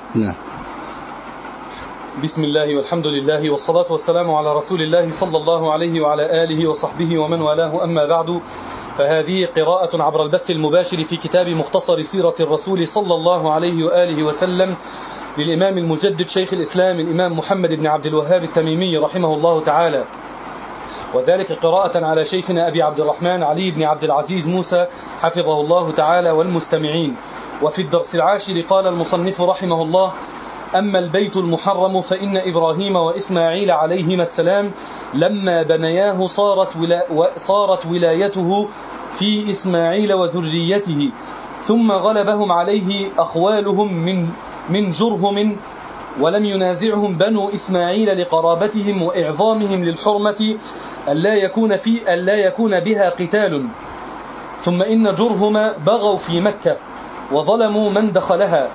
نعم. بسم الله والحمد لله والصلاة والسلام على رسول الله صلى الله عليه وعلى آله وصحبه ومن والاه، أما بعد، فهذه قراءة عبر البث المباشر في كتاب مختصر سيرة الرسول صلى الله عليه وآله وسلم للإمام المجدد شيخ الإسلام الإمام محمد بن عبد الوهاب التميمي رحمه الله تعالى، وذلك قراءة على شيخنا أبي عبد الرحمن علي بن عبد العزيز موسى حفظه الله تعالى والمستمعين. وفي الدرس العاشر قال المصنف رحمه الله: أما البيت المحرم فإن إبراهيم وإسماعيل عليهما السلام لما بنياه صارت ولايته في إسماعيل وذريته، ثم غلبهم عليه أخوالهم من جرهم، ولم ينازعهم بنو إسماعيل لقرابتهم وإعظامهم للحرمة ألا يكون بها قتال. ثم إن جرهم بغوا في مكة وظلموا من دخلها،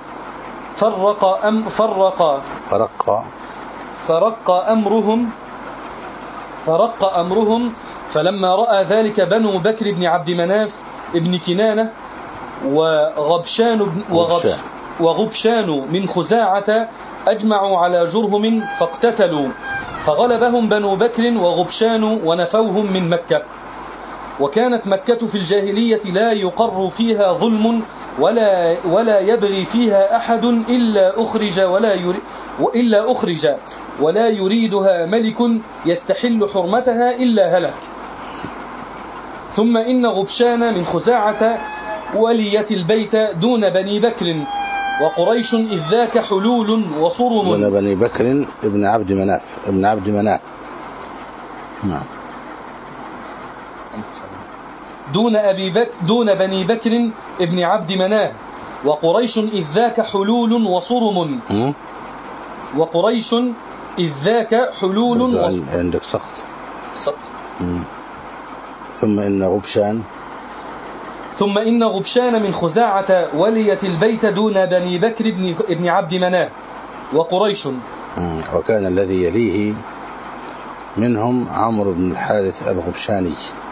فرق أمرهم. فلما رأى ذلك بنو بكر بن عبد مناف ابن كنانة وغبشان من خزاعة أجمعوا على جرهم فاقتتلوا، فغلبهم بنو بكر وغبشان ونفوهم من مكة. وكانت مكة في الجاهلية لا يقر فيها ظلم ولا يبغي فيها أحد إلا أخرج ولا يريدها ملك يستحل حرمتها إلا هلك. ثم إن غبشان من خزاعة وليت البيت دون بني بكر وقريش إذ ذاك حلول وصرم. دون بني بكر ابن عبد مناف. نعم. دون بني بكر ابن عبد مناف وقريش إذ ذاك حلول وصرم. وقريش إذ ذاك حلول عندك سقط. ثم إن غبشان من خزاعة وليت البيت دون بني بكر ابن عبد مناف وقريش. وكان الذي يليه منهم عمرو بن الحارث الغبشاني.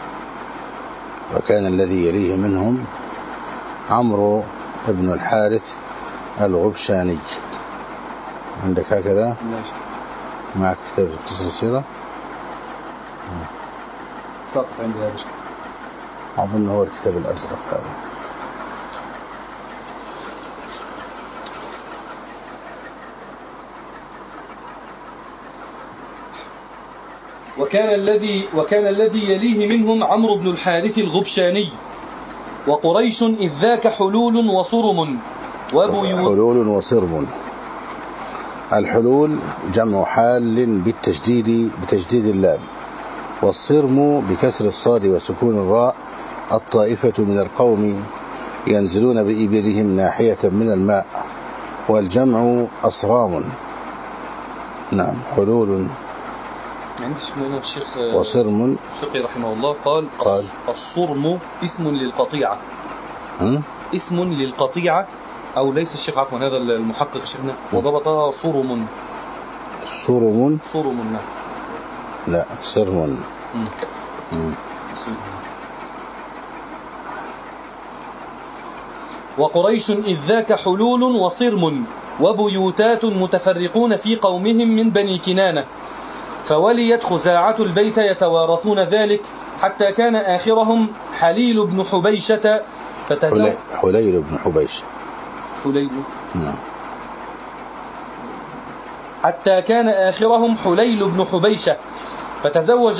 وكان الذي يليه منهم عمرو بن الحارث الغبشاني. عندك هكذا؟ معك كتاب مختصر السيرة؟ ساقط عندي هذا الشيء. أظن هو الكتاب الأزرق هذا. وكان الذي يليه منهم عمرو بن الحارث الغبشاني وقريش إذ ذاك حلول وصرم. حلول وصرم. الحلول جمع حال بتشديد اللام، والصرم بكسر الصاد وسكون الراء الطائفة من القوم ينزلون بإبلهم ناحية من الماء، والجمع أصرام. نعم. حلول. عندي شمعنا الشيخ وصرم فقي رحمه الله قال الصرم اسم للقطيعة. اسم للقطيعة، أو ليس الشيخ عفوا، هذا المحقق شيخنا وضبطها صرم. نعم. لا، صرم. وقريش إذ ذاك حلول وصرم وبيوتات متفرقون في قومهم من بني كنانة، فوليت خزاعة البيت يتوارثون ذلك حتى كان آخرهم حليل بن حبيشة حليل بن حبيشة. نعم. حتى كان آخرهم حليل بن حبيشة فتزوج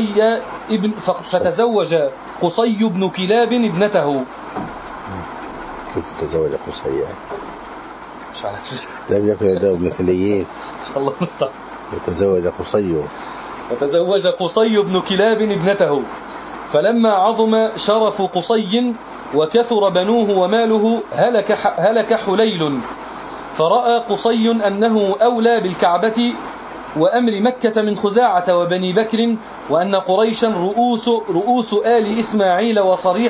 قصي بن كلاب ابنته. كيف تزوج قصي؟ مش عارف. لم يكن له مثليين. الله مستعان. وتزوج قصي بن كلاب ابنته، فلما عظم شرف قصي وكثر بنوه وماله هلك حليل، فرأى قصي أنه أولى بالكعبة وأمر مكة من خزاعة وبني بكر، وأن قريشا رؤوس آل إسماعيل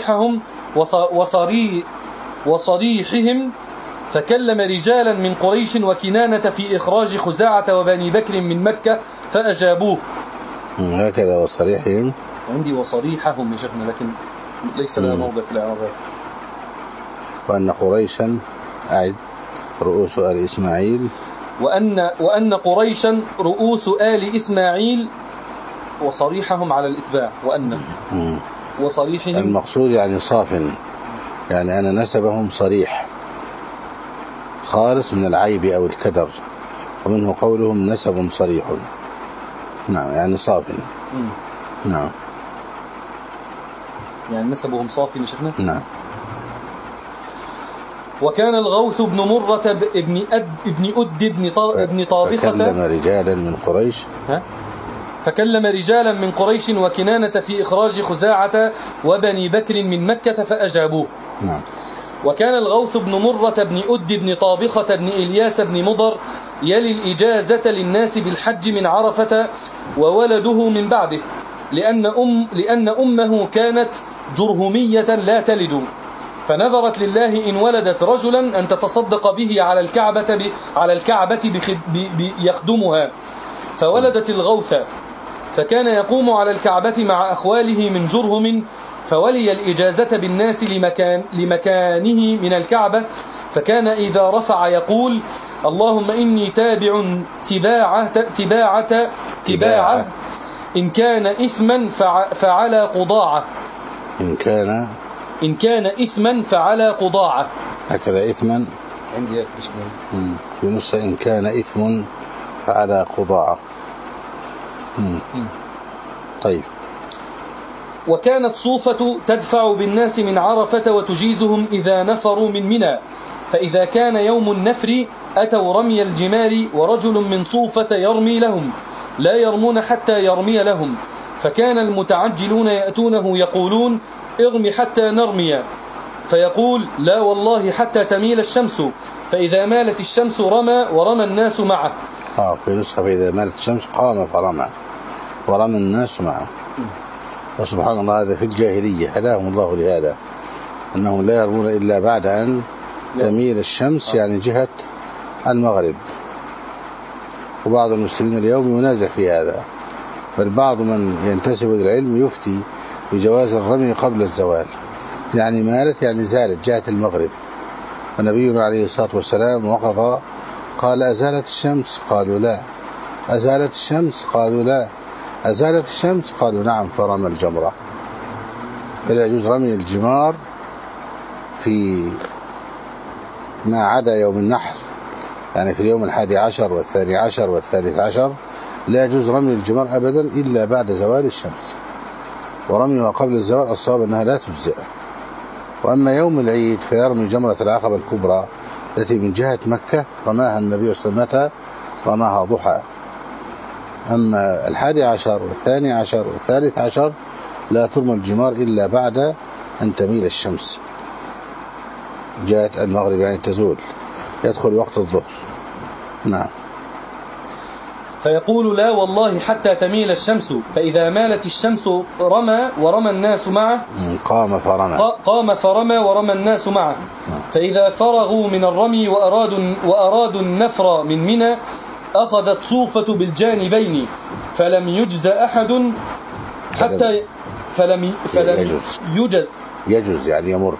وصريحهم، فكلم رجالا من قريش وكنانة في إخراج خزاعة وبني بكر من مكة فأجابوه. هكذا وصريحهم. عندي وصريحهم يا شيخنا، لكن ليس لها موضع في الإعراب. وأن قريشا رؤوس آل إسماعيل، وأن قريشا رؤوس آل إسماعيل، وصريحهم على الإتباع. وأن وصريحهم المقصود يعني صاف، يعني أنا نسبهم صريح خالص من العيب أو الكدر، ومنه قولهم نسب صريح. نعم، يعني صاف. نعم، يعني نسبهم صافي يا شيخنا. نعم. وكان الغوث بن مرة ابن ابن طابخة فكلم رجالا من قريش فكلم رجالا من قريش وكنانة في إخراج خزاعة وبني بكر من مكة فأجابوه. نعم. وكان الغوث بن مرة بن بن طابخة بن إلياس بن مضر يلي الإجازة للناس بالحج من عرفة، وولده من بعده، لأن أمه كانت جرهمية لا تلد، فنذرت لله إن ولدت رجلا أن تتصدق به على الكعبة يخدمها، فولدت الغوث، فكان يقوم على الكعبة مع أخواله من جرهم، فولي الإجازة بالناس لمكانه من الكعبة، فكان إذا رفع يقول: اللهم إني تابع تباعة إن كان إثما فعلى قضاعة. إن كان إثما فعلى قضاعة. هكذا إثما عندي في نص إن كان إثم فعلى قضاعة. طيب. وكانت صوفة تدفع بالناس من عرفة وتجيزهم إذا نفروا من منى، فإذا كان يوم النفر أتوا رمي الجمار، ورجل من صوفة يرمي لهم، لا يرمون حتى يرمي لهم، فكان المتعجلون يأتونه يقولون: ارمي حتى نرمي، فيقول: لا والله حتى تميل الشمس، فإذا مالت الشمس رمى ورمى الناس معه. في نسخة فإذا مالت الشمس قام فرمى ورمى الناس معه. وسبحان الله، هذا في الجاهلية هداهم الله لهذا، أنهم لا يرمون إلا بعد أن تميل الشمس، يعني جهة المغرب. وبعض المسلمين اليوم ينازع في هذا، بل بعض من ينتسب إلى العلم يفتي بجواز الرمي قبل الزوال، يعني مالت يعني زالت جهة المغرب. ونبينا عليه الصلاة والسلام وقف قال: أزالت الشمس؟ قالوا لا. أزالت الشمس؟ قالوا لا. أزالت الشمس؟ قالوا نعم. فرمى الجمرة. فلا يجوز رمي الجمار في ما عدا يوم النحر، يعني في اليوم 11 و12 و13 لا يجوز رمي الجمار أبدا إلا بعد زوال الشمس، ورميها قبل الزوال الصواب أنها لا تجزئ. وأما يوم العيد فيرمي جمرة العقبة الكبرى التي من جهة مكة، رماها النبي صلى الله عليه وسلم، رماها ضحى. أما 11 و12 و13 لا ترمى الجمار إلا بعد أن تميل الشمس جهة المغرب، يعني تزول، يدخل وقت الظهر. نعم. فيقول: لا والله حتى تميل الشمس، فإذا مالت الشمس رمى ورمى الناس معه. قام فرمى ورمى الناس معه. فإذا فرغوا من الرمي وأرادوا النفر من منى، أخذت صوفة بالجانبين، فلم يجز أحد حتى يجز يعني يمر.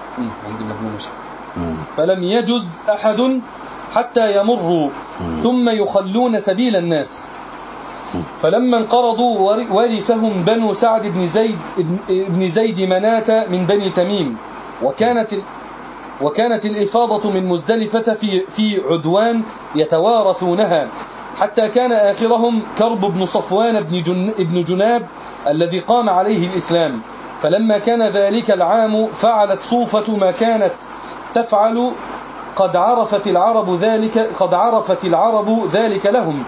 فلم يجز أحد حتى يمروا، ثم يخلون سبيل الناس. فلما انقرضوا ورثهم بنو سعد بن زيد مناة من بني تميم. وكانت الإفاضة من مزدلفة في عدوان يتوارثونها، حتى كان آخرهم كرب بن صفوان بن جناب الذي قام عليه الإسلام. فلما كان ذلك العام فعلت صوفة ما كانت تفعل، قد عرفت العرب ذلك لهم،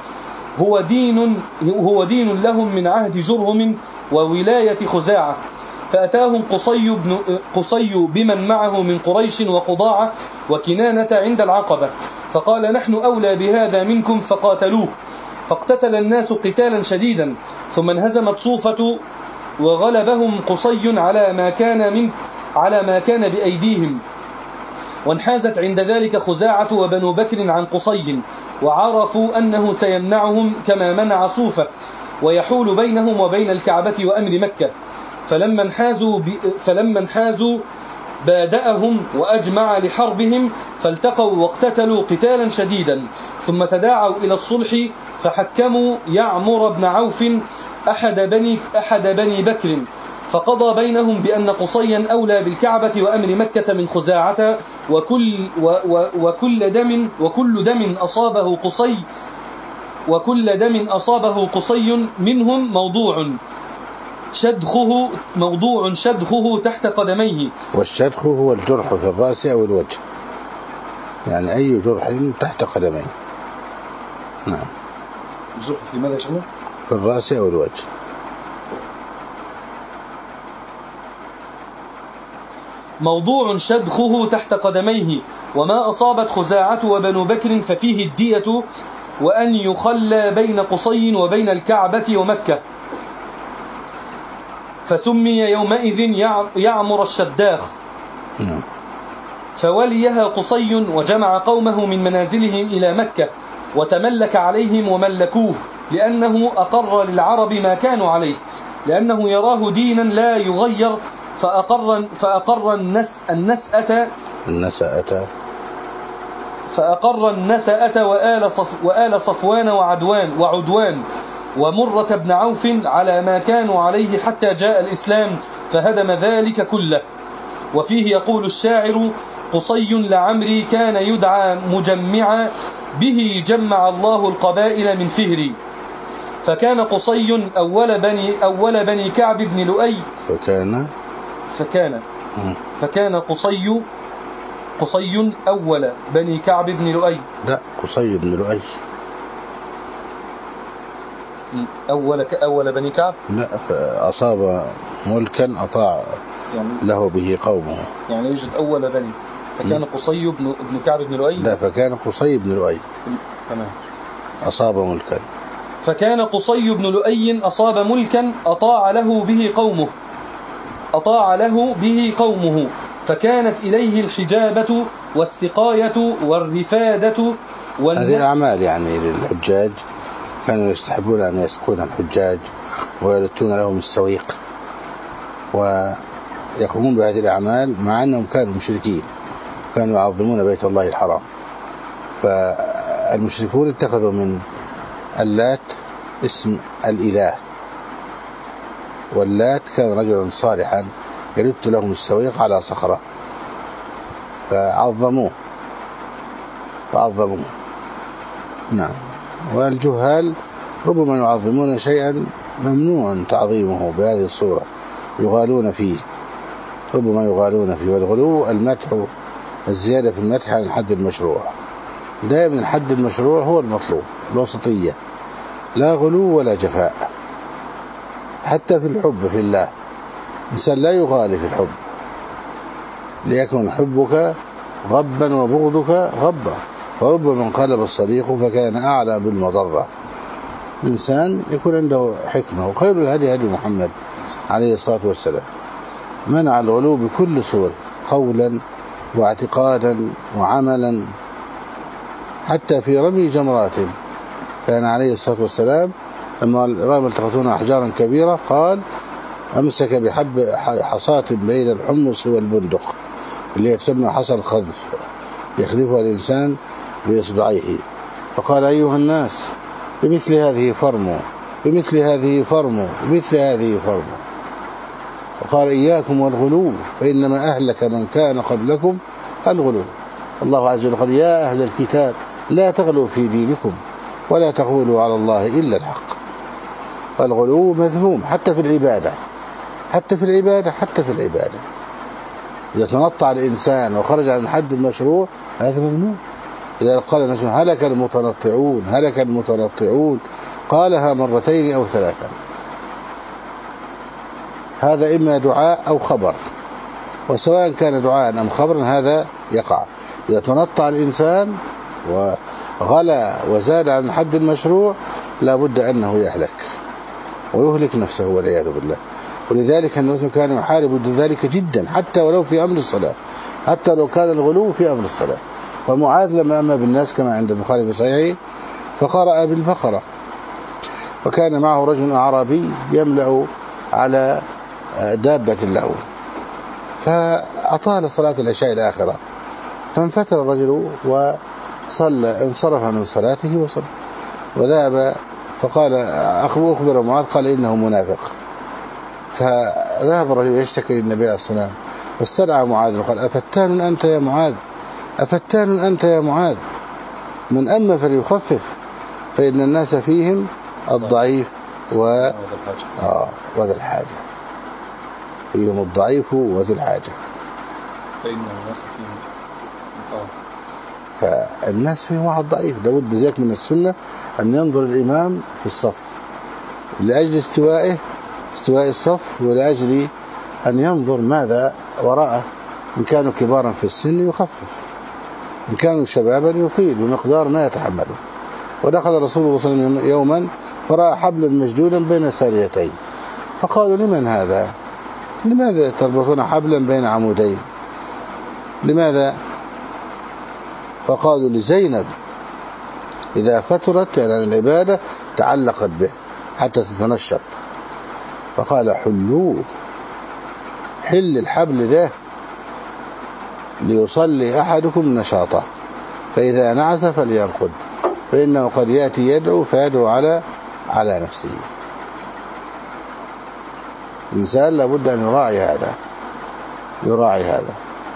هو دين لهم من عهد جرهم وولاية خزاعة. فأتاهم قصي بمن معه من قريش وقضاعة وكنانة عند العقبة، فقال: نحن أولى بهذا منكم، فقاتلوه، فاقتتل الناس قتالا شديدا، ثم انهزمت صوفة وغلبهم قصي على ما كان بأيديهم، وانحازت عند ذلك خزاعة وبنو بكر عن قصي، وعرفوا أنه سيمنعهم كما منع صوفة، ويحول بينهم وبين الكعبة وأمر مكة. فلما انحازوا بادأهم وأجمع لحربهم، فالتقوا واقتتلوا قتالا شديدا، ثم تداعوا إلى الصلح، فحكموا يعمر بن عوف أحد بني بكر، فقضى بينهم بأن قصيا أولى بالكعبة وأمر مكة من خزاعة، وكل دم أصابه قصي منهم موضوع شدخه تحت قدميه. والشدخ هو الجرح في الرأس أو الوجه، يعني أي جرح تحت قدميه. نعم. الجرح في ماذا يا شيخنا؟ في الرأس أو الوجه. موضوع شدخه تحت قدميه. وما أصابت خزاعة وبنو بكر ففيه الدية، وأن يخلى بين قصي وبين الكعبة ومكة، فسمي يومئذ يعمر الشداخ. فوليها قصي وجمع قومه من منازلهم إلى مكة، وتملك عليهم وملكوه، لأنه أقر للعرب ما كانوا عليه، لأنه يراه دينا لا يغير، فأقر النسأة وآل صفوان وعدوان ومرة بن عوف على ما كانوا عليه حتى جاء الإسلام فهدم ذلك كله. وفيه يقول الشاعر: قصي لعمري كان يدعى مجمعا، به جمع الله القبائل من فهري. فكان قصي أول بني كعب بن لؤي. فكان قصي أول بني كعب بن لؤي. لا، قصي بن لؤي. أول بني كعب. لا، فأصاب ملكا أطاع يعني له به قومه، يعني يوجد أول بني. فكان قصي بن كعب بن لؤي. لا، فكان قصي بن لؤي. تمام. أصاب ملكا. فكان قصي بن لؤي أصاب ملكا أطاع له به قومه، فكانت إليه الحجابة والسقاية والرفادة هذه أعمال يعني للحجاج، كانوا يستحبون أن يسقون الحجاج ويلتون لهم السويق ويقومون بهذه الأعمال، مع أنهم كانوا مشركين، كانوا يعظمون بيت الله الحرام. فالمشركون اتخذوا من اللات اسم الإله، واللات كان رجلا صالحا يلت لهم السويق على صخرة، فعظموه. نعم. والجهال ربما يعظمون شيئا ممنوع تعظيمه بهذه الصورة، يغالون فيه، والغلو المدح، الزيادة في المدح عن الحد المشروع. دائما الحد المشروع هو المطلوب، الوسطية، لا غلو ولا جفاء. حتى في الحب في الله، إنسان لا يغالي في الحب، ليكن حبك غبا وبغضك غبا، فربما انقلب الصديق فكان أعلى بالمضرة. الإنسان يكون عنده حكمة، وخير الهدي هدي محمد عليه الصلاة والسلام، منع الغلو بكل صور، قولا واعتقادا وعملا. حتى في رمي جمرات كان عليه الصلاة والسلام لما رأى التقطون أحجارا كبيرة قال: أمسك بحب حصاة بين الحمص والبندق، اللي تسمى حصى الخذف، يخذفها الإنسان بإصبعيه، فقال: أيها الناس، بمثل هذه فرموا. وقال: إياكم والغلو، فإنما أهلك من كان قبلكم الغلو. الله عز وجل قال: يا أهل الكتاب لا تغلوا في دينكم ولا تقولوا على الله إلا الحق. فالغلو مذموم حتى في العبادة. إذا تنطع الإنسان وخرج عن الحد المشروع هذا ممنوع. إذا قال الناس: هلك المتنطعون، قالها مرتين أو ثلاثا، هذا إما دعاء أو خبر، وسواء كان دعاء أم خبرا هذا يقع. إذا تنطع الإنسان وغلا وزاد عن الحد المشروع لا بد أنه يهلك ويهلك نفسه والعياذ بالله. ولذلك النبي كان يحارب ضد ذلك جدا، حتى ولو في أمر الصلاة، حتى لو كان الغلو في أمر الصلاة. ومعاذ لما أما بالناس كما عند البخاري في صحيحه فقرأ بالبقرة، وكان معه رجل أعرابي يملأ على دابة له، فأطال صلاة العشاء الآخرة، فانفتل الرجل وصلى، انصرف من صلاته وصلى وذهب، فقال أخبر معاذ، قال إنه منافق. فذهب الرجل يشتكي للنبي عليه الصلاة والسلام واستدعى معاذ وقال أفتان أنت يا معاذ، أفتان أنت يا معاذ، من أما فليخفف فإن الناس فيهم الضعيف وذا الحاجة، فيهم الضعيف وذو الحاجة، فالناس فيهم واحد ضعيف. لابد ذلك من السنة أن ينظر الإمام في الصف لأجل استواء الصف، ولأجل أن ينظر ماذا وراءه، إن كانوا كبارا في السن يخفف، إن كانوا شبابا يطيل بمقدار ما يتحمله. ودخل رسول الله صلى الله عليه وسلم يوما فرأى حبلا مشدودا بين ساريتين، فقالوا لمن هذا؟ لماذا تربطون حبلا بين عمودين؟ لماذا؟ فقالوا لزينب إذا فترت يعني العبادة تعلقت به حتى تتنشط. فقال حلوه، حل الحبل ده ليصلي أحدكم نشاطه، فإذا نعس فليرقد، فإنه قد يأتي يدعو فيدعو على نفسه. الإنسان لابد أن يراعي هذا.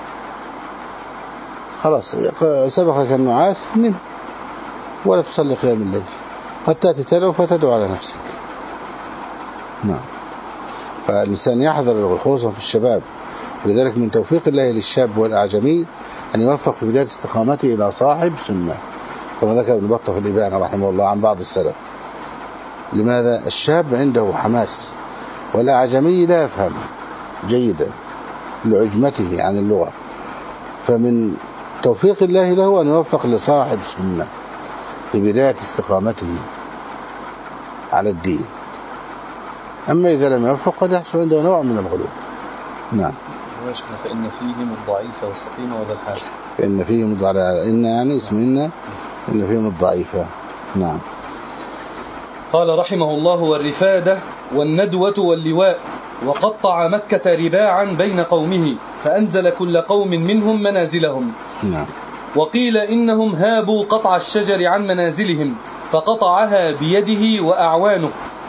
خلاص سبقك النعاس، نم ولا تصلي قيام الليل، قد تأتي تدعو فتدعو على نفسك. نعم. فالإنسان يحذر خصوصا في الشباب، ولذلك من توفيق الله للشاب والأعجمي أن يوفق في بداية استقامته إلى صاحب سنة، كما ذكر ابن بطة في الإبانة رحمه الله عن بعض السلف. لماذا؟ الشاب عنده حماس، والأعجمي لا يفهم جيدا لعجمته عن اللغة، فمن توفيق الله له أن يوفق لصاحب سنة في بداية استقامته على الدين. أما إذا لم يوفق قد يحصل عنده نوع من الغلو. نعم. فإن فيهم الضعيفة والسقيمة وذا الحاجة. فإن فيهم الضعيفة، إن يعني اسم إن فيهم الضعيفة. نعم. قال رحمه الله والرفادة والندوة واللواء، وقطع مكة رباعا بين قومه، فأنزل كل قوم منهم منازلهم. نعم. وقيل إنهم هابوا قطع الشجر عن منازلهم، فقطعها بيده وأعوانه،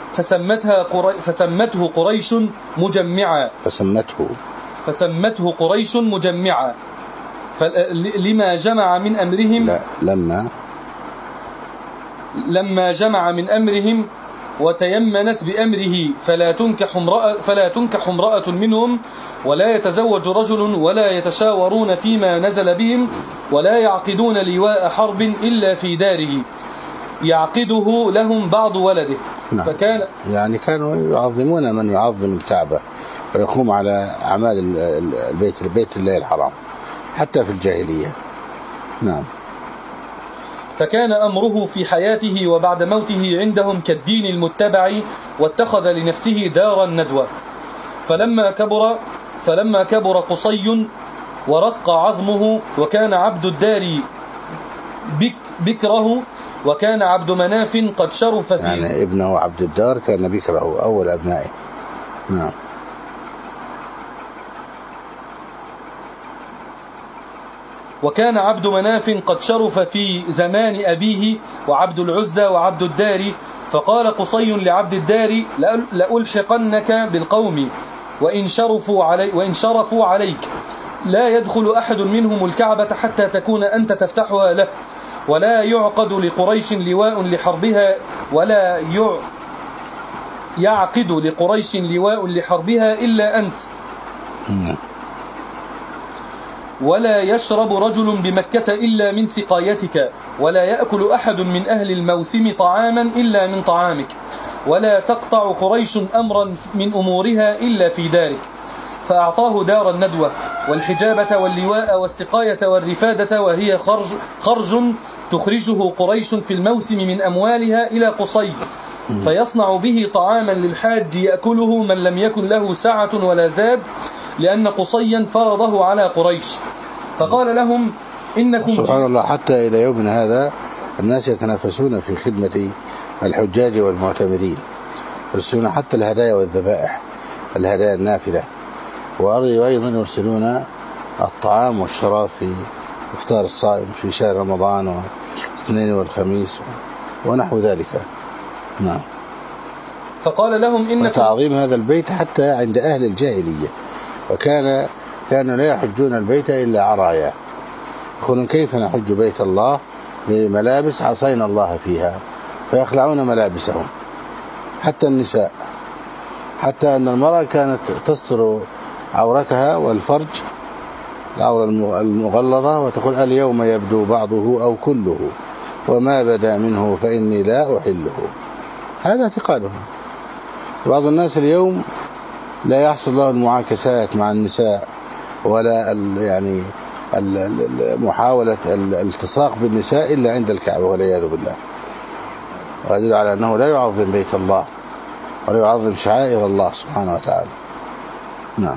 فسمته قريش مجمعا. فسمته قريش مجمعا لما جمع من أمرهم. لا لما جمع من أمرهم وتيمنت بأمره، فلا تنكح امرأة منهم، ولا يتزوج رجل، ولا يتشاورون فيما نزل بهم، ولا يعقدون لواء حرب إلا في داره يعقده لهم بعض ولده. نعم. يعني كانوا يعظمون من يعظم الكعبة ويقوم على أعمال البيت الله الحرام حتى في الجاهلية. نعم. فكان أمره في حياته وبعد موته عندهم كالدين المتبع، واتخذ لنفسه دار الندوة. فلما كبر قصي ورق عظمه، وكان عبد الدار بكره، وكان عبد مناف قد شرف فيه، يعني ابنه عبد الدار كان بكره أول أبنائه. نعم. وكان عبد مناف قد شرف في زمان أبيه، وعبد العزى وعبد الدار. فقال قصي لعبد الدار لألحقنك بالقوم وإن شرفوا عليك، لا يدخل أحد منهم الكعبة حتى تكون أنت تفتحها له، ولا يعقد لقريش لواء لحربها، ولا يعقد لقريش لواء لحربها إلا أنت، ولا يشرب رجل بمكة إلا من سقايتك، ولا يأكل أحد من أهل الموسم طعاما إلا من طعامك، ولا تقطع قريش أمرا من أمورها إلا في دارك. فأعطاه دار الندوة والحجابة واللواء والسقاية والرفادة، وهي خرج تخرجه قريش في الموسم من أموالها إلى قصي، فيصنع به طعاما للحاج يأكله من لم يكن له سعة ولا زاد، لأن قصيا فرضه على قريش. فقال لهم إنكم سبحان الله، حتى إلى يومنا هذا الناس يتنافسون في خدمة الحجاج والمعتمرين، يرسلون حتى الهدايا والذبائح، الهدايا النافلة وأيضا يرسلون الطعام والشراب في إفطار الصائم في شهر رمضان والاثنين والخميس ونحو ذلك. نعم. فقال لهم إنكم وتعظيم هذا البيت حتى عند أهل الجاهلية، كانوا لا يحجون البيت إلا عرايا، يقولون كيف نحج بيت الله بملابس عصينا الله فيها، فيخلعون ملابسهم حتى النساء، حتى أن المرأة كانت تستر عورتها والفرج العورة المغلظة وتقول اليوم يبدو بعضه أو كله وما بدا منه فإني لا أحله. هذا اعتقادهم. بعض الناس اليوم لا يحصل له المعاكسات مع النساء ولا يعني محاولة الالتصاق بالنساء إلا عند الكعبة والعياذ بالله، ويدل على أنه لا يعظم بيت الله ولا يعظم شعائر الله سبحانه وتعالى. نعم.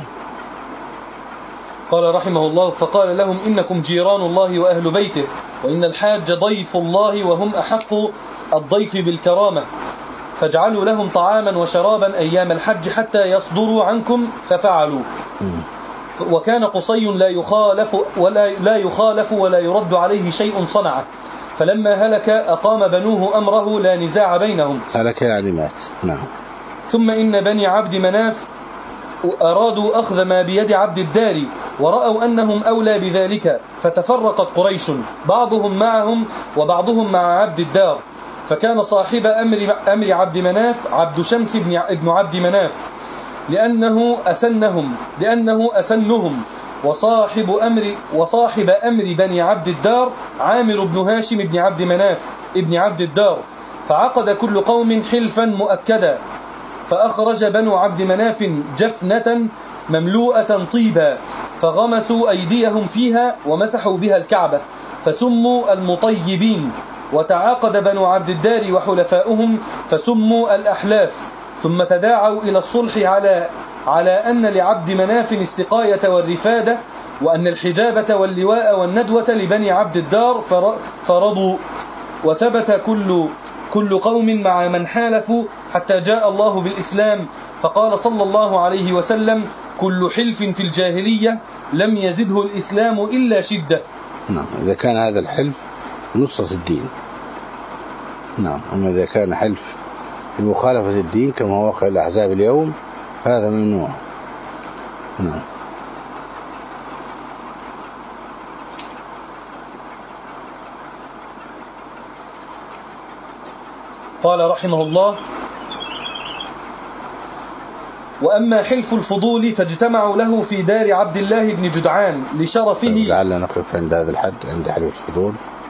قال رحمه الله: فقال لهم إنكم جيران الله وأهل بيته، وإن الحاج ضيف الله وهم أحق الضيف بالكرامة، فاجعلوا لهم طعاما وشرابا أيام الحج حتى يصدروا عنكم، ففعلوا. وكان قصي لا يخالف ولا يرد عليه شيء صنعه، فلما هلك أقام بنوه أمره لا نزاع بينهم. هلك يعني مات. نعم. ثم إن بني عبد مناف أرادوا أخذ ما بيد عبد الدار، ورأوا أنهم أولى بذلك، فتفرقت قريش بعضهم معهم وبعضهم مع عبد الدار، فكان صاحب أمر عبد مناف عبد شمس ابن عبد مناف، لأنه أسنهم، وصاحب أمر بني عبد الدار عامر بن هاشم ابن عبد مناف ابن عبد الدار، فعقد كل قوم حلفا مؤكدا، فأخرج بنو عبد مناف جفنة مملوءة طيبا، فغمسوا أيديهم فيها ومسحوا بها الكعبة، فسموا المطيبين. وتعاقد بنو عبد الدار وحلفاؤهم فسموا الأحلاف، ثم تداعوا إلى الصلح على أن لعبد مناف السقاية والرفادة، وأن الحجابة واللواء والندوة لبني عبد الدار، فرضوا. وثبت كل قوم مع من حالفوا حتى جاء الله بالإسلام، فقال صلى الله عليه وسلم: كل حلف في الجاهلية لم يزده الإسلام إلا شدة. نعم، إذا كان هذا الحلف نصرة الدين. نعم، أما إذا كان حلف بمخالفة الدين كما هو واقع الأحزاب اليوم هذا ممنوع. نعم. قال رحمه الله: وأما حلف الفضول فاجتمعوا له في دار عبد الله بن جدعان لشرفه. لعلنا نقف عند هذا الحد، عند حلف الفضول.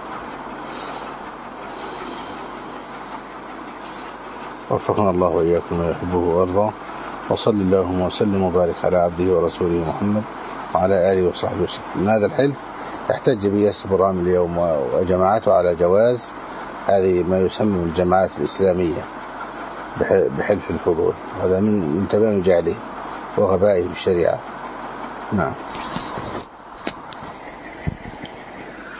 وفقنا الله وإياكم ما يحبه ويرضى، وصل اللهم وسلم وبارك على عبده ورسوله محمد وعلى آله وصحبه وسلم. هذا الحلف يحتج به السبرام اليوم وجماعته على جواز هذه ما يسمى بالجماعات الإسلامية بحلف الفضول، هذا من تمام جهله وغبائه بالشريعة. نعم.